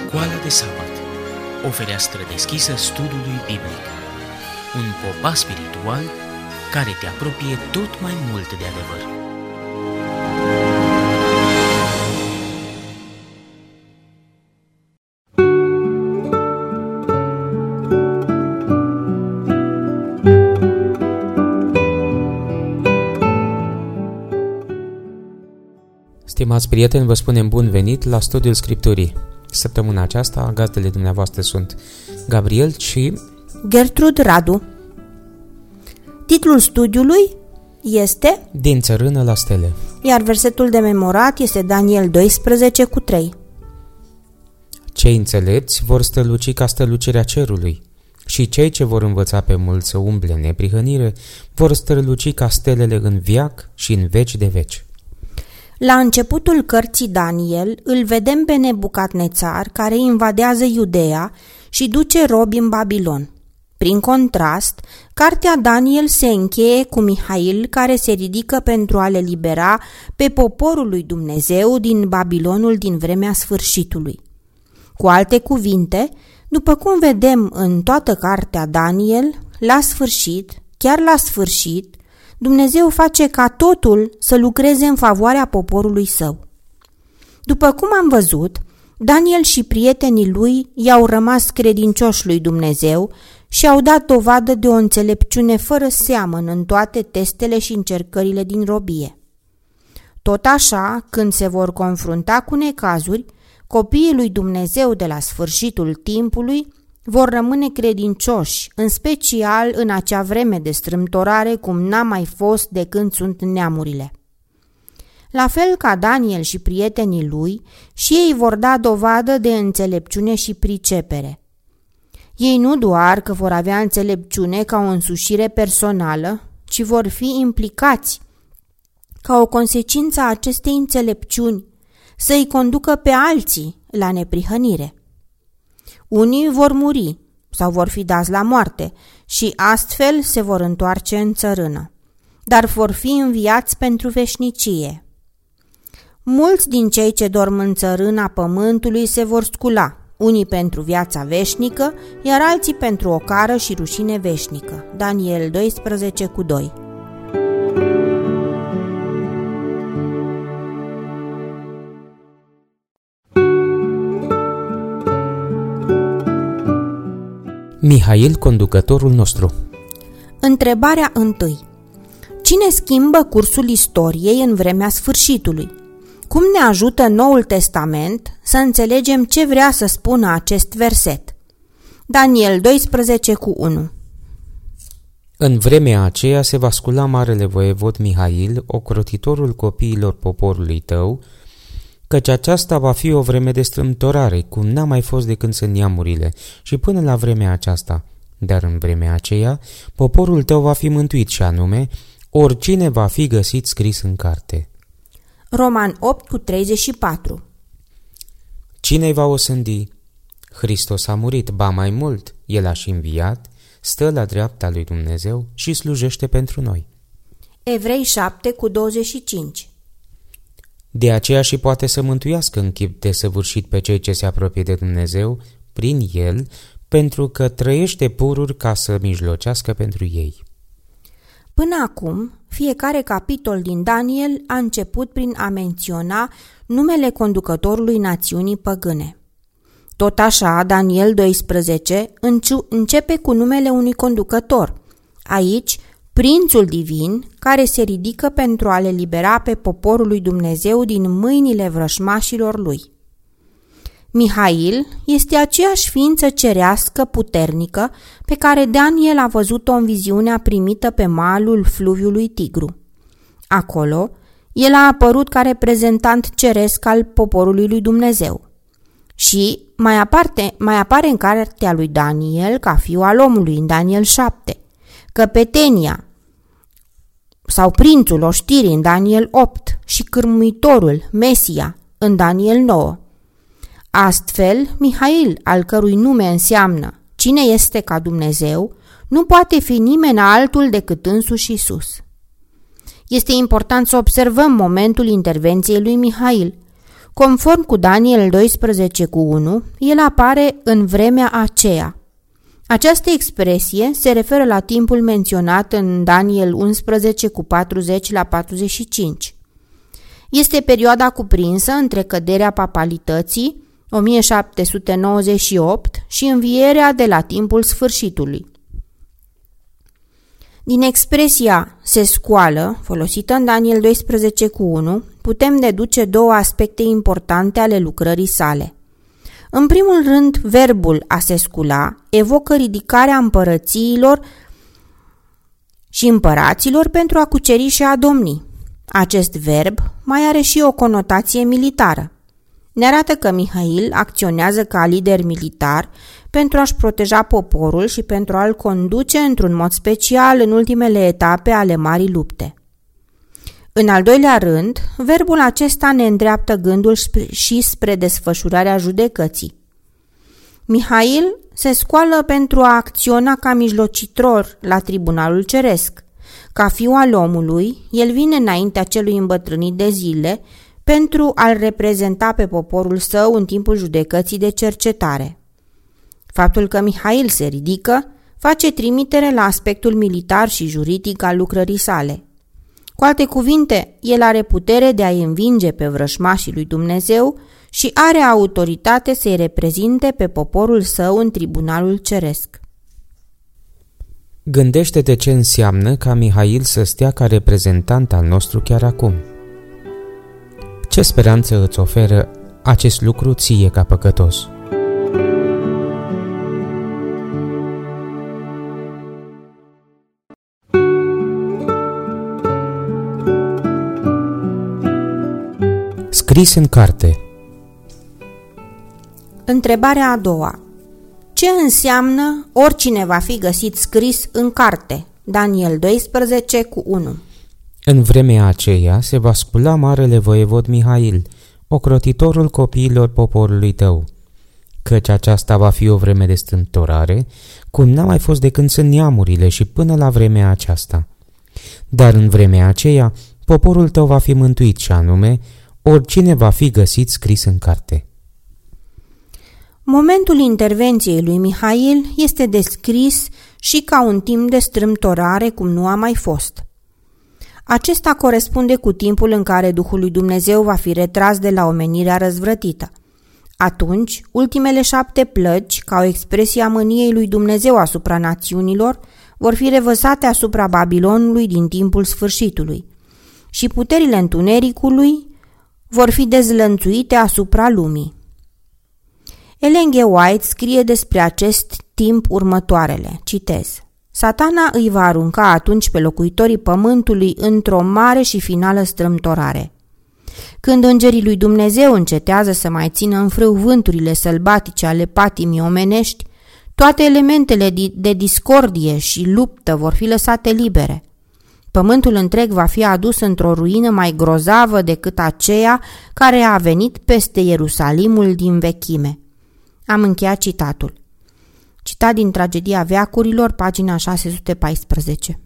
Școala de sabat, o fereastră deschisă studiului biblic, un popas spiritual care te apropie tot mai mult de adevăr. Stimați prieteni, vă spunem bun venit la studiul Scripturii. Săptămâna aceasta, gazdele dumneavoastră sunt Gabriel și Gertrud Radu. Titlul studiului este Din țărână la stele, iar versetul de memorat este Daniel 12:3. Cei înțelepți vor străluci ca strălucirea cerului și cei ce vor învăța pe mulți să umble în neprihănire vor străluci ca stelele în veac și în veci de veci. La începutul cărții Daniel îl vedem pe Nebucadnețar care invadează Iudeea și duce robi în Babilon. Prin contrast, cartea Daniel se încheie cu Mihail care se ridică pentru a le libera pe poporul lui Dumnezeu din Babilonul din vremea sfârșitului. Cu alte cuvinte, după cum vedem în toată cartea Daniel, la sfârșit, chiar la sfârșit, Dumnezeu face ca totul să lucreze în favoarea poporului său. După cum am văzut, Daniel și prietenii lui i-au rămas credincioși lui Dumnezeu și au dat dovadă de o înțelepciune fără seamăn în toate testele și încercările din robie. Tot așa, când se vor confrunta cu necazuri, copiii lui Dumnezeu de la sfârșitul timpului vor rămâne credincioși, în special în acea vreme de strâmtorare cum n-a mai fost de când sunt neamurile. La fel ca Daniel și prietenii lui, și ei vor da dovadă de înțelepciune și pricepere. Ei nu doar că vor avea înțelepciune ca o însușire personală, ci vor fi implicați ca o consecință a acestei înțelepciuni să îi conducă pe alții la neprihănire. Unii vor muri sau vor fi dați la moarte și astfel se vor întoarce în țărână, dar vor fi înviați pentru veșnicie. Mulți din cei ce dorm în țărâna pământului se vor scula, unii pentru viața veșnică, iar alții pentru ocară și rușine veșnică. Daniel 12:2. Mihail, conducătorul nostru. Întrebarea 1. Cine schimbă cursul istoriei în vremea sfârșitului? Cum ne ajută Noul Testament să înțelegem ce vrea să spună acest verset? Daniel 12:1. În vremea aceea se va scula marele voievod Mihail, ocrotitorul copiilor poporului tău, căci aceasta va fi o vreme de strâmtorare, cum n-a mai fost de când sunt neamurile, și până la vremea aceasta. Dar în vremea aceea, poporul tău va fi mântuit, și anume, oricine va fi găsit scris în carte. Roman 8:34. Cine-i va osândi? Hristos a murit, ba mai mult, El a și înviat, stă la dreapta lui Dumnezeu și slujește pentru noi. Evrei 7:25. De aceea și poate să mântuiască în chip desăvârșit pe cei ce se apropie de Dumnezeu prin El, pentru că trăiește pururi ca să mijlocească pentru ei. Până acum, fiecare capitol din Daniel a început prin a menționa numele conducătorului națiunii păgâne. Tot așa, Daniel 12 începe cu numele unui conducător, aici prințul divin care se ridică pentru a le libera pe poporul lui Dumnezeu din mâinile vrășmașilor lui. Mihail este aceeași ființă cerească puternică pe care Daniel a văzut-o în viziunea primită pe malul fluviului Tigru. Acolo, el a apărut ca reprezentant ceresc al poporului lui Dumnezeu. Și mai apare în cartea lui Daniel ca fiul al omului în Daniel 7, căpetenia sau prințul oștirii în Daniel 8 și cârmuitorul, Mesia, în Daniel 9. Astfel, Mihail, al cărui nume înseamnă cine este ca Dumnezeu, nu poate fi nimeni altul decât însuși Iisus. Este important să observăm momentul intervenției lui Mihail. Conform cu Daniel 12:1, el apare în vremea aceea. Această expresie se referă la timpul menționat în Daniel 11:40-45. Este perioada cuprinsă între căderea papalității, 1798, și învierea de la timpul sfârșitului. Din expresia se scoală, folosită în Daniel 12:1, putem deduce două aspecte importante ale lucrării sale. În primul rând, verbul a se scula evocă ridicarea împărățiilor și împăraților pentru a cuceri și a domni. Acest verb mai are și o conotație militară. Ne arată că Mihail acționează ca lider militar pentru a-și proteja poporul și pentru a-l conduce într-un mod special în ultimele etape ale marii lupte. În al doilea rând, verbul acesta ne îndreaptă gândul și spre desfășurarea judecății. Mihail se scoală pentru a acționa ca mijlocitor la tribunalul ceresc. Ca fiu al omului, el vine înaintea celui îmbătrânit de zile pentru a-l reprezenta pe poporul său în timpul judecății de cercetare. Faptul că Mihail se ridică face trimitere la aspectul militar și juridic al lucrării sale. Cu alte cuvinte, el are putere de a-i învinge pe vrășmașii lui Dumnezeu și are autoritate să-i reprezinte pe poporul său în tribunalul ceresc. Gândește-te ce înseamnă ca Mihail să stea ca reprezentant al nostru chiar acum. Ce speranță îți oferă acest lucru ție ca păcătos? Scris în carte. Întrebarea a doua. Ce înseamnă oricine va fi găsit scris în carte? Daniel 12:1. În vremea aceea se va scula marele voievod Mihail, ocrotitorul copiilor poporului tău, căci aceasta va fi o vreme de strâmtorare, cum n-a mai fost de când sunt neamurile și până la vremea aceasta. Dar în vremea aceea poporul tău va fi mântuit, și anume oricine va fi găsit scris în carte. Momentul intervenției lui Mihail este descris și ca un timp de strâmtorare cum nu a mai fost. Acesta corespunde cu timpul în care Duhul lui Dumnezeu va fi retras de la omenirea răzvrătită. Atunci, ultimele 7 plăci, ca o expresie a mâniei lui Dumnezeu asupra națiunilor, vor fi revărsate asupra Babilonului din timpul sfârșitului și puterile întunericului vor fi dezlănțuite asupra lumii. Ellen G. White scrie despre acest timp următoarele, citez: Satana îi va arunca atunci pe locuitorii pământului într-o mare și finală strâmtorare. Când îngerii lui Dumnezeu încetează să mai țină în frâu vânturile sălbatice ale patimii omenești, toate elementele de discordie și luptă vor fi lăsate libere. Pământul întreg va fi adus într-o ruină mai grozavă decât aceea care a venit peste Ierusalimul din vechime. Am încheiat citatul. Citat din Tragedia veacurilor, pagina 614.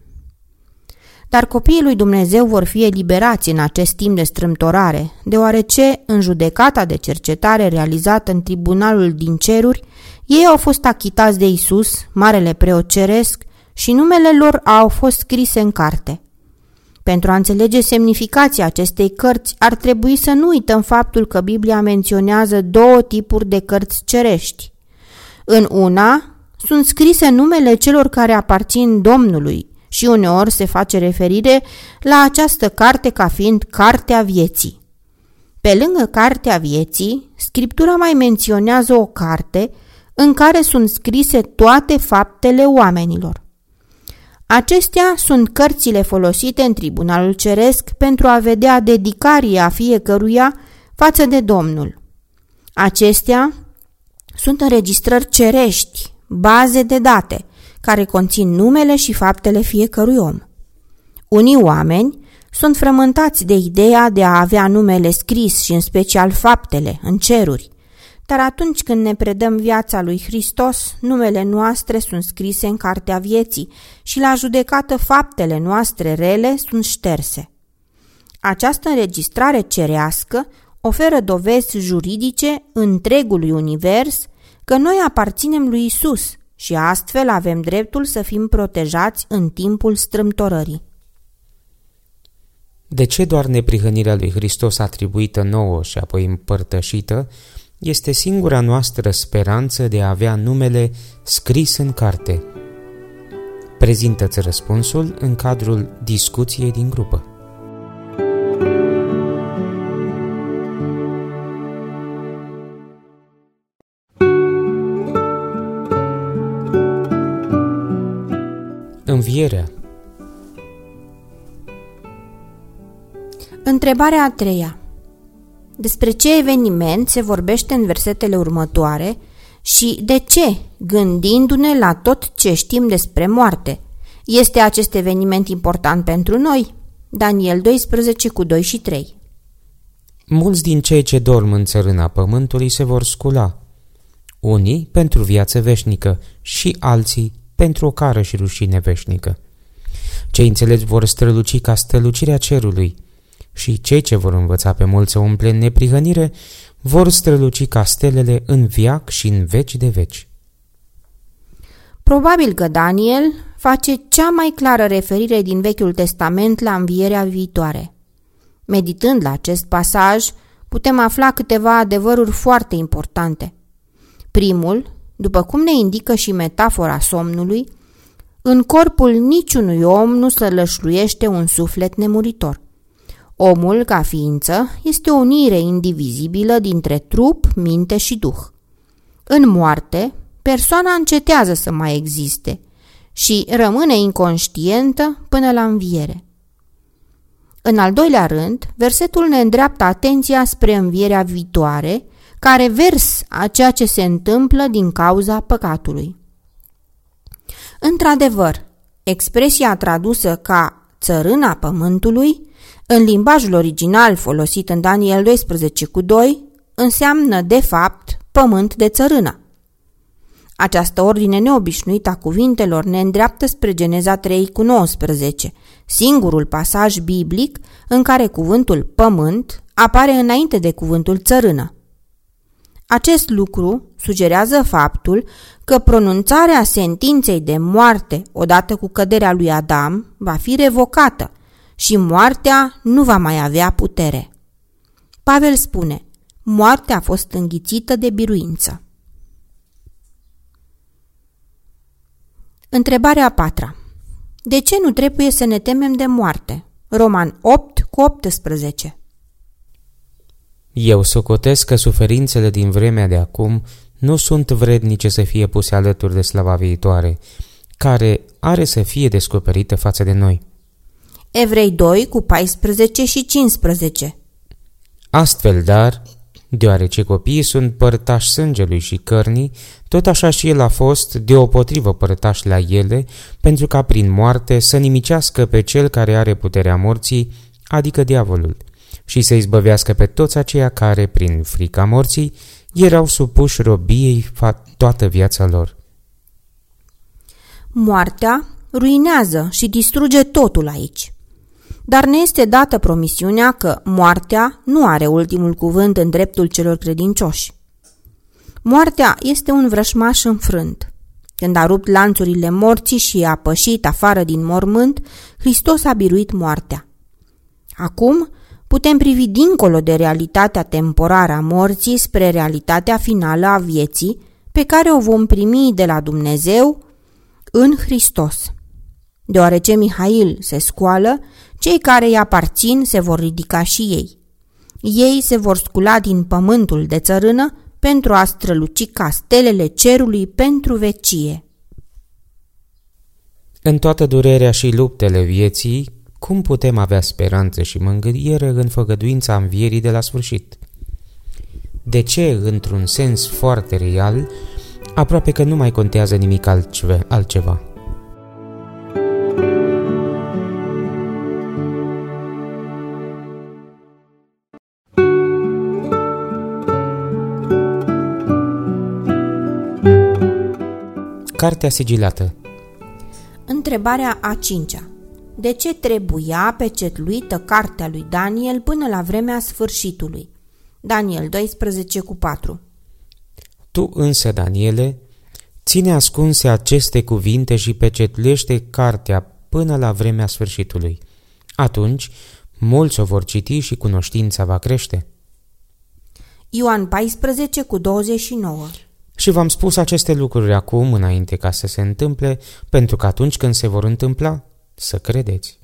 Dar copiii lui Dumnezeu vor fi eliberați în acest timp de strâmtorare, deoarece, în judecata de cercetare realizată în tribunalul din ceruri, ei au fost achitați de Isus, marele preot ceresc, și numele lor au fost scrise în carte. Pentru a înțelege semnificația acestei cărți, ar trebui să nu uităm faptul că Biblia menționează 2 tipuri de cărți cerești. În una sunt scrise numele celor care aparțin Domnului și uneori se face referire la această carte ca fiind Cartea Vieții. Pe lângă Cartea Vieții, Scriptura mai menționează o carte în care sunt scrise toate faptele oamenilor. Acestea sunt cărțile folosite în tribunalul ceresc pentru a vedea dedicaria fiecăruia față de Domnul. Acestea sunt înregistrări cerești, baze de date, care conțin numele și faptele fiecărui om. Unii oameni sunt frământați de ideea de a avea numele scris și în special faptele în ceruri, dar atunci când ne predăm viața lui Hristos, numele noastre sunt scrise în Cartea Vieții și la judecată faptele noastre rele sunt șterse. Această înregistrare cerească oferă dovezi juridice întregului univers că noi aparținem lui Isus și astfel avem dreptul să fim protejați în timpul strâmtorării. De ce doar neprihănirea lui Hristos atribuită nouă și apoi împărtășită este singura noastră speranță de a avea numele scris în carte? Prezintă-ți răspunsul în cadrul discuției din grupă. Învierea. Întrebarea a treia. Despre ce eveniment se vorbește în versetele următoare și de ce, gândindu-ne la tot ce știm despre moarte, este acest eveniment important pentru noi? Daniel 12 cu 2 și 3. Mulți din cei ce dorm în țărâna pământului se vor scula, unii pentru viață veșnică și alții pentru o cară și rușine veșnică. Cei înțelepți vor străluci ca strălucirea cerului și cei ce vor învăța pe mulți să umple în neprihănire vor străluci ca stelele în veac și în veci de veci. Probabil că Daniel face cea mai clară referire din Vechiul Testament la învierea viitoare. Meditând la acest pasaj, putem afla câteva adevăruri foarte importante. Primul, după cum ne indică și metafora somnului, în corpul niciunui om nu se lășluiește un suflet nemuritor. Omul, ca ființă, este o unire indivizibilă dintre trup, minte și duh. În moarte, persoana încetează să mai existe și rămâne inconștientă până la înviere. În al doilea rând, versetul ne îndreaptă atenția spre învierea viitoare, care vers a ceea ce se întâmplă din cauza păcatului. Într-adevăr, expresia tradusă ca țărâna pământului, în limbajul original folosit în Daniel 12 cu 2, înseamnă de fapt pământ de țărână. Această ordine neobișnuită a cuvintelor ne îndreaptă spre Geneza 3 cu 19, singurul pasaj biblic în care cuvântul pământ apare înainte de cuvântul țărână. Acest lucru sugerează faptul că pronunțarea sentinței de moarte odată cu căderea lui Adam va fi revocată și moartea nu va mai avea putere. Pavel spune, moartea a fost înghițită de biruință. Întrebarea a patra. De ce nu trebuie să ne temem de moarte? Roman 8 cu 18. Eu socotesc că suferințele din vremea de acum nu sunt vrednice să fie puse alături de slava viitoare, care are să fie descoperită față de noi. Evrei 2 cu 14 și 15. Astfel, dar, deoarece copiii sunt părtași sângelui și cărnii, tot așa și el a fost deopotrivă părtaș la ele, pentru ca prin moarte să nimicească pe cel care are puterea morții, adică diavolul, și să izbăvească pe toți aceia care, prin frica morții, erau supuși robiei toată viața lor. Moartea ruinează și distruge totul aici. Dar ne este dată promisiunea că moartea nu are ultimul cuvânt în dreptul celor credincioși. Moartea este un vrășmaș înfrânt. Când a rupt lanțurile morții și a pășit afară din mormânt, Hristos a biruit moartea. Acum putem privi dincolo de realitatea temporară a morții spre realitatea finală a vieții, pe care o vom primi de la Dumnezeu în Hristos. Deoarece Mihail se scoală, cei care îi aparțin se vor ridica și ei. Ei se vor scula din pământul de țărână pentru a străluci ca stelele cerului pentru vecie. În toată durerea și luptele vieții, cum putem avea speranță și mângâiere în făgăduința învierii de la sfârșit? De ce, într-un sens foarte real, aproape că nu mai contează nimic altceva? Cartea sigilată. Întrebarea a cincea. De ce trebuia pecetluită cartea lui Daniel până la vremea sfârșitului? Daniel 12:4. Tu însă, Daniele, ține ascunse aceste cuvinte și pecetluiește cartea până la vremea sfârșitului. Atunci, mulți o vor citi și cunoștința va crește. Ioan 14:29. Și v-am spus aceste lucruri acum, înainte ca să se întâmple, pentru că atunci când se vor întâmpla, să credeți.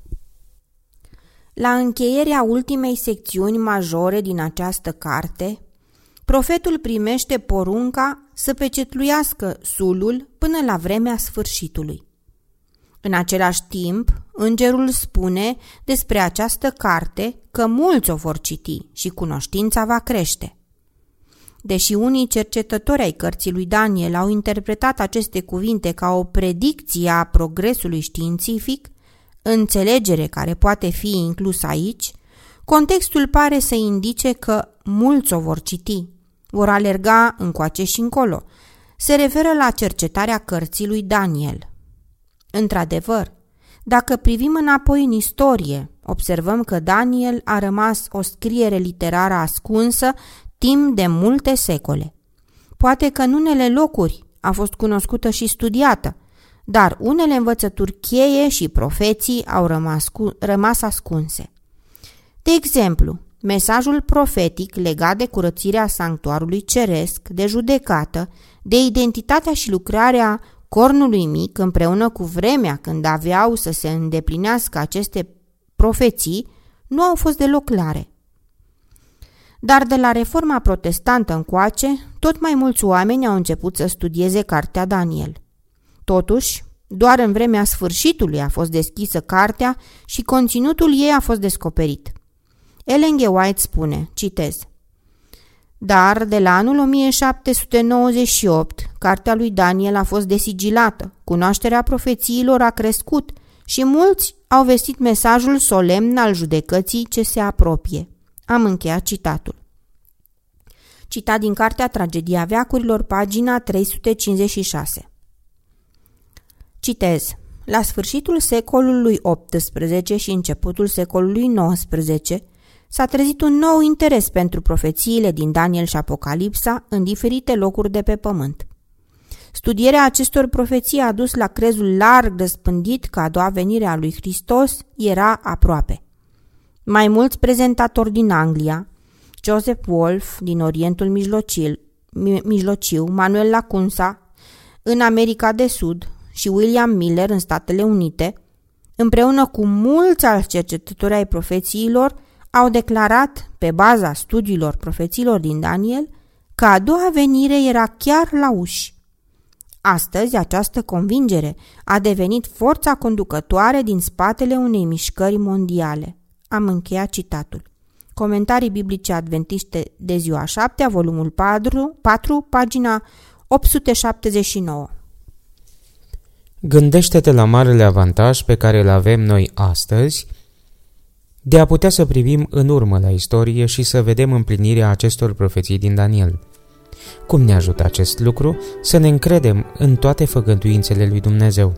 La încheierea ultimei secțiuni majore din această carte, profetul primește porunca să pecetluiască sulul până la vremea sfârșitului. În același timp, îngerul spune despre această carte că mulți o vor citi și cunoștința va crește. Deși unii cercetători ai cărții lui Daniel au interpretat aceste cuvinte ca o predicție a progresului științific, înțelegere care poate fi inclusă aici, contextul pare să indice că mulți o vor citi, vor alerga încoace și încolo. Se referă la cercetarea cărții lui Daniel. Într-adevăr, dacă privim înapoi în istorie, observăm că Daniel a rămas o scriere literară ascunsă timp de multe secole. Poate că în unele locuri a fost cunoscută și studiată, dar unele învățături cheie și profeții au rămas ascunse. De exemplu, mesajul profetic legat de curățirea sanctuarului ceresc, de judecată, de identitatea și lucrarea cornului mic împreună cu vremea când aveau să se îndeplinească aceste profeții, nu au fost deloc clare. Dar de la Reforma protestantă încoace, tot mai mulți oameni au început să studieze cartea Daniel. Totuși, doar în vremea sfârșitului a fost deschisă cartea și conținutul ei a fost descoperit. Ellen G. White spune, citez: Dar de la anul 1798, cartea lui Daniel a fost desigilată, cunoașterea profețiilor a crescut și mulți au vestit mesajul solemn al judecății ce se apropie. Am încheiat citatul. Citat din cartea Tragedia veacurilor, pagina 356. Citez: La sfârșitul secolului XVIII și începutul secolului XIX s-a trezit un nou interes pentru profețiile din Daniel și Apocalipsa în diferite locuri de pe pământ. Studierea acestor profeții a dus la crezul larg răspândit că a doua venire a lui Hristos era aproape. Mai mulți prezentatori din Anglia, Joseph Wolf din Orientul Mijlociu, Manuel Lacunza în America de Sud și William Miller în Statele Unite, împreună cu mulți alți cercetători ai profețiilor, au declarat, pe baza studiilor profețiilor din Daniel, că a doua venire era chiar la uși. Astăzi, această convingere a devenit forța conducătoare din spatele unei mișcări mondiale. Am încheiat citatul. Comentarii biblice adventiste de ziua 7, volumul 4, pagina 879. Gândește-te la marele avantaj pe care îl avem noi astăzi de a putea să privim în urmă la istorie și să vedem împlinirea acestor profeții din Daniel. Cum ne ajută acest lucru să ne încredem în toate făgăduințele lui Dumnezeu?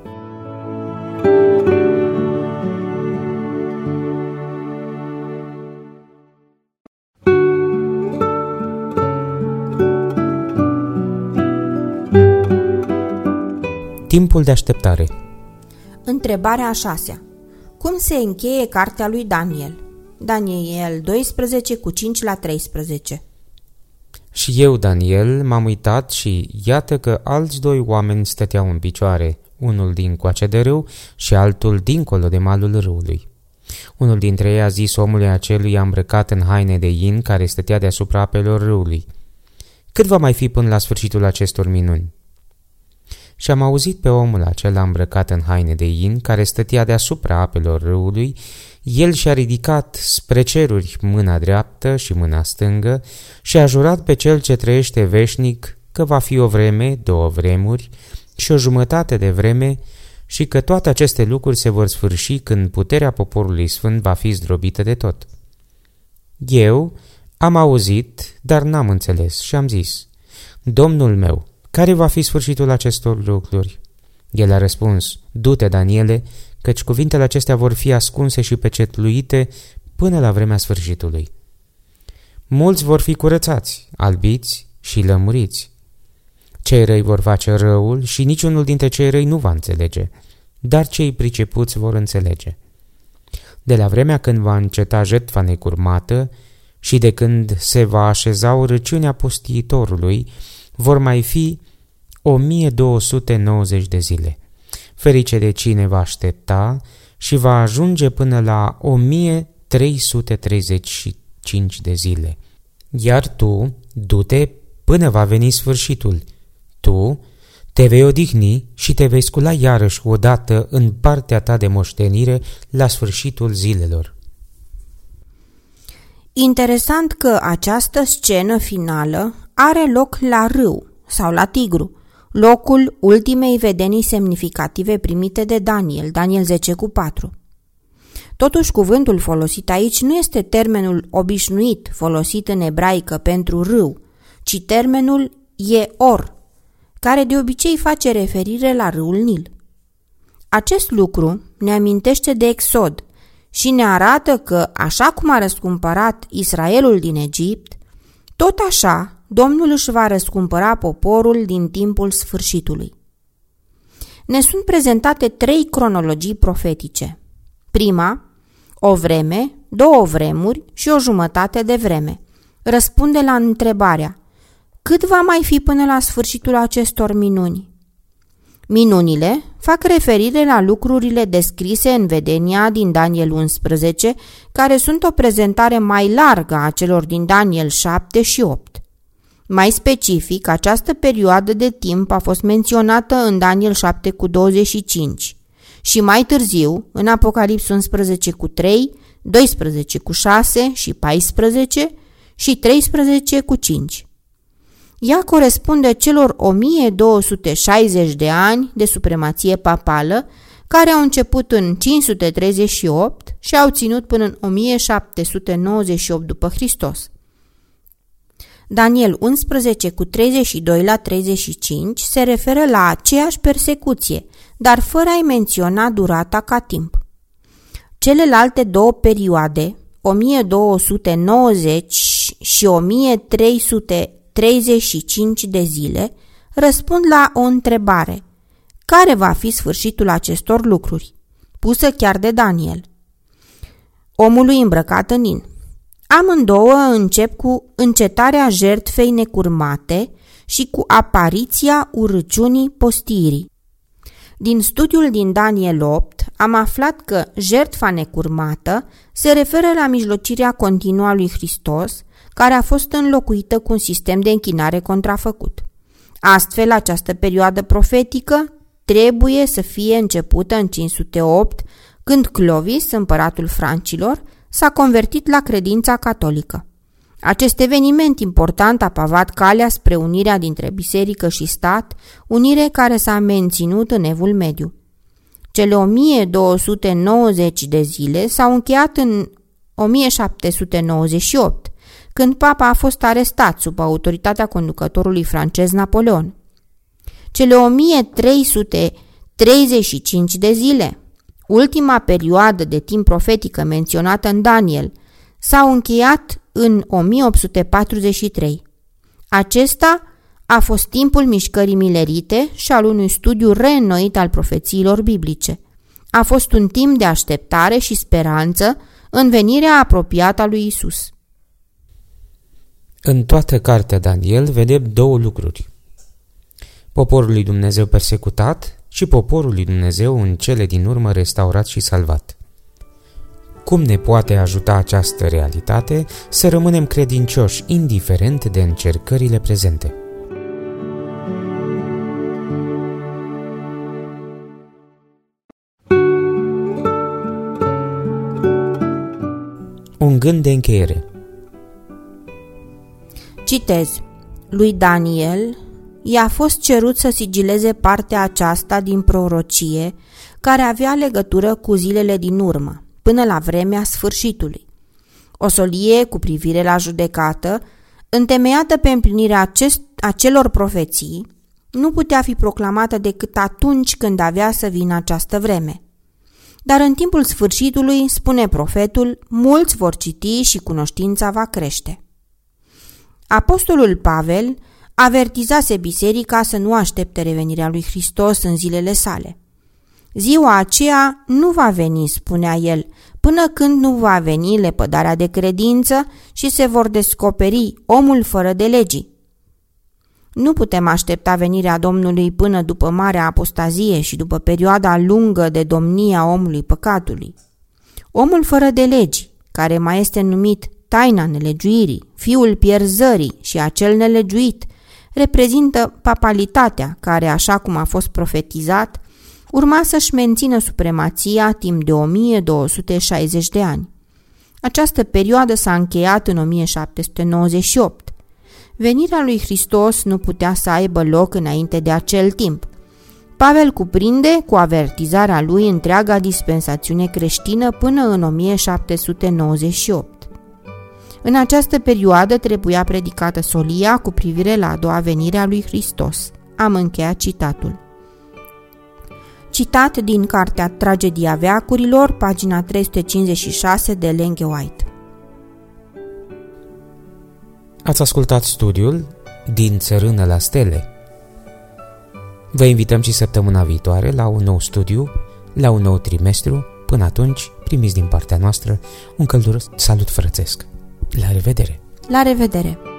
Timpul de așteptare. Întrebarea a 6-a. Cum se încheie cartea lui Daniel? Daniel 12 cu 5 la 13. Și eu, Daniel, m-am uitat și iată că alți doi oameni stăteau în picioare, unul dincoace de râu și altul dincolo de malul râului. Unul dintre ei a zis omului acelui îmbrăcat în haine de in care stătea deasupra apelor râului: Cât va mai fi până la sfârșitul acestor minuni? Și am auzit pe omul acela îmbrăcat în haine de in, care stătea deasupra apelor râului. El și-a ridicat spre ceruri mâna dreaptă și mâna stângă și a jurat pe cel ce trăiește veșnic că va fi o vreme, două vremuri și o jumătate de vreme și că toate aceste lucruri se vor sfârși când puterea poporului sfânt va fi zdrobită de tot. Eu am auzit, dar n-am înțeles și am zis: Domnul meu, care va fi sfârșitul acestor lucruri? El a răspuns: Du-te, Daniele, căci cuvintele acestea vor fi ascunse și pecetluite până la vremea sfârșitului. mulți vor fi curățați, albiți și lămuriți. Cei răi vor face răul și niciunul dintre cei răi nu va înțelege, dar cei pricepuți vor înțelege. De la vremea când va înceta jertfa necurmată și de când se va așeza urăciunea pustiitorului, vor mai fi 1290 de zile. Ferice de cine va aștepta și va ajunge până la 1335 de zile. Iar tu, du-te până va veni sfârșitul. Tu te vei odihni și te vei scula iarăși odată în partea ta de moștenire la sfârșitul zilelor. Interesant că această scenă finală are loc la râu sau la Tigru, locul ultimei vedenii semnificative primite de Daniel, Daniel 10:4. Totuși, cuvântul folosit aici nu este termenul obișnuit folosit în ebraică pentru râu, ci termenul Yeor, care de obicei face referire la râul Nil. Acest lucru ne amintește de Exod și ne arată că, așa cum a răscumpărat Israelul din Egipt, tot așa Domnul își va răscumpăra poporul din timpul sfârșitului. Ne sunt prezentate 3 cronologii profetice. Prima, o vreme, 2 vremuri și o jumătate de vreme, răspunde la întrebarea: cât va mai fi până la sfârșitul acestor minuni? Minunile fac referire la lucrurile descrise în vedenia din Daniel 11, care sunt o prezentare mai largă a celor din Daniel 7 și 8. Mai specific, această perioadă de timp a fost menționată în Daniel 7:25 și mai târziu în Apocalips 11:3, 12:6 și 14 și 13:5. Ea corespunde celor 1260 de ani de supremație papală, care au început în 538 și au ținut până în 1798 după Hristos. Daniel 11:32-35 se referă la aceeași persecuție, dar fără a-i menționa durata ca timp. Celelalte 2 perioade, 1290 și 1335 de zile, răspund la o întrebare: care va fi sfârșitul acestor lucruri? Pusă chiar de Daniel, omului îmbrăcat în in. Amândouă încep cu încetarea jertfei necurmate și cu apariția urăciunii postiirii. Din studiul din Daniel 8 am aflat că jertfa necurmată se referă la mijlocirea continuă a lui Hristos, care a fost înlocuită cu un sistem de închinare contrafăcut. Astfel, această perioadă profetică trebuie să fie începută în 508, când Clovis, împăratul francilor, s-a convertit la credința catolică. Acest eveniment important a pavat calea spre unirea dintre biserică și stat, unire care s-a menținut în Evul Mediu. Cele 1290 de zile s-au încheiat în 1798, când papa a fost arestat sub autoritatea conducătorului francez Napoleon. Cele 1335 de zile, ultima perioadă de timp profetică menționată în Daniel, s-au încheiat în 1843. Acesta a fost timpul mișcării milerite și al unui studiu reînnoit al profețiilor biblice. A fost un timp de așteptare și speranță în venirea apropiată a lui Isus. În toată cartea Daniel vedem 2 lucruri: poporul lui Dumnezeu persecutat și poporul lui Dumnezeu în cele din urmă restaurat și salvat. Cum ne poate ajuta această realitate să rămânem credincioși indiferent de încercările prezente? Un gând de încheiere. Citez: lui Daniel i-a fost cerut să sigileze partea aceasta din prorocie, care avea legătură cu zilele din urmă, până la vremea sfârșitului. O solie cu privire la judecată, întemeiată pe împlinirea acelor profeții, nu putea fi proclamată decât atunci când avea să vină această vreme. Dar în timpul sfârșitului, spune profetul, mulți vor citi și cunoștința va crește. Apostolul Pavel avertizase biserica să nu aștepte revenirea lui Hristos în zilele sale. Ziua aceea nu va veni, spunea el, până când nu va veni lepădarea de credință și se vor descoperi omul fără de legii. Nu putem aștepta venirea Domnului până după marea apostazie și după perioada lungă de domnie a omului păcatului. Omul fără de legi, care mai este numit taina nelegiuirii, fiul pierzării și acel nelegiuit, reprezintă papalitatea care, așa cum a fost profetizat, urma să-și mențină supremația timp de 1260 de ani. Această perioadă s-a încheiat în 1798. Venirea lui Hristos nu putea să aibă loc înainte de acel timp. Pavel cuprinde cu avertizarea lui întreaga dispensațiune creștină până în 1798. În această perioadă trebuia predicată solia cu privire la a doua venire a lui Hristos. Am încheiat citatul. Citat din cartea Tragedia veacurilor, pagina 356 de Ellen G. White. Ați ascultat studiul Din țărână la stele. Vă invităm și săptămâna viitoare la un nou studiu, la un nou trimestru. Până atunci, primiți din partea noastră un călduros salut frățesc. La revedere! La revedere!